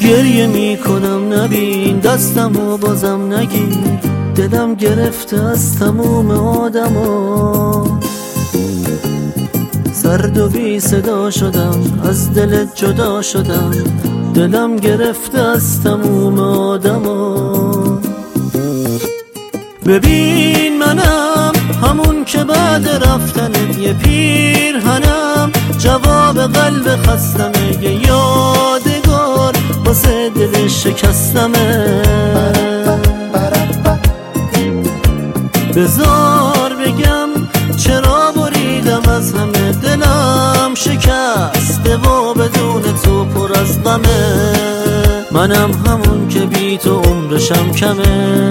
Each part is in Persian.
گریه میکنم نبین دستمو بازم نگیر، دلم گرفته از تموم آدما. سرد و بی صدا شدم، از دلت جدا شدم، دلم گرفته از تموم آدما. ببین منم همون که بعد رفتنت یه پیرهنم، جواب قلب خستمه، یه یادگار واسه دل شکستمه. بذار بگم چرا بریدم از همه، دلم شکسته و بدون تو پر از غمه. منم همون که بی تو عمرشم کمه.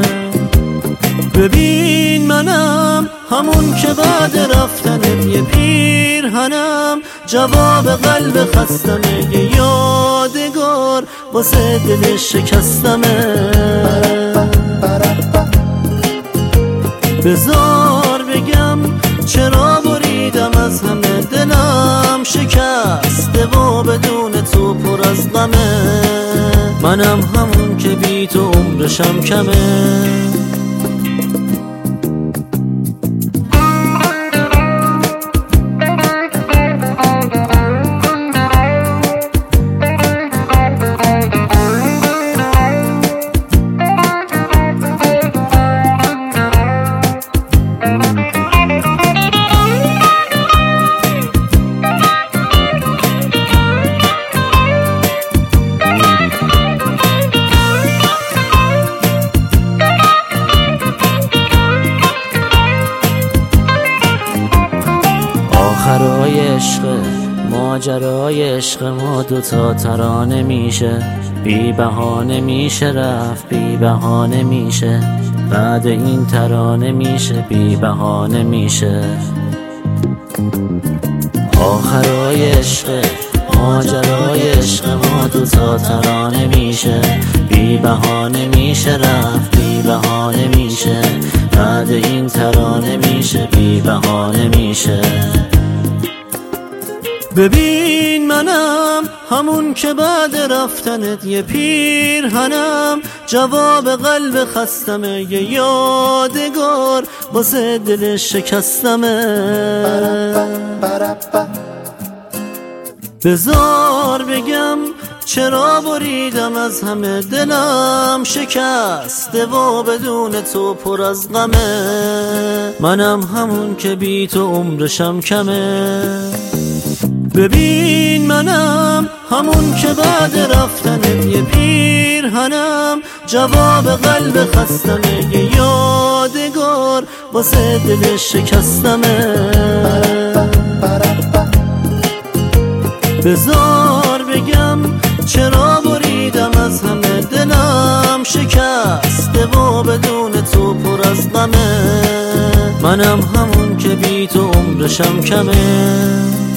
ببین منم همون که بعد رفتنت یه پیرهنم، جواب قلب خستمه، یه یادگار واسه دل شکستمه. بذار بگم چرا بریدم از همه، دلم شکسته و بدون تو پر از غمه. منم همون که بی تو عمرشم کمه. آخرای عشق ماجرای عشق ما دوتا ترانه میشه، بی بهانه میشه رفت، بی بهانه میشه بعد این ترانه میشه، بی بهانه میشه. آخرای عشق ماجرای عشق ما دوتا ترانه میشه، بی بهانه میشه رفت، بی بهانه میشه بعد این ترانه میشه، بی بهانه میشه. ببین منم همون که بعد رفتنت یه پیرهنم، جواب قلب خستمه، یه یادگار واسه دل شکستمه. بذار بگم چرا بریدم از همه، دلم شکسته و بدون تو پر از غمه. منم همون که بی تو عمرشم کمه. ببین منم همون که بعد رفتنت یه پیرهنم، جواب قلب خستمه، یه یادگار واسه دل شکستمه. بذار بگم چرا بریدم از همه، دلم شکسته و بدون تو پر از غمه. منم همون که بی تو عمرشم کمه.